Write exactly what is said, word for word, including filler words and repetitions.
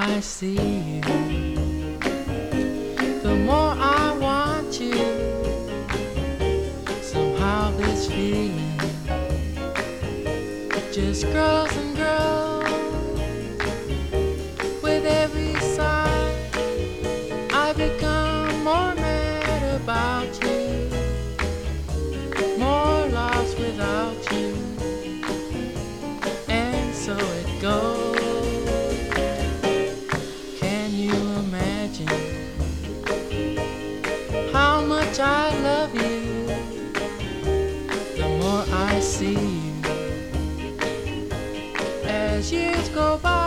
I see you, the more I want you. Somehow this feeling just grows and grows. With every sigh, I become more mad about you, more lost without you. And so it goes. Can you imagine how much I love you? The more I see you, as years go by,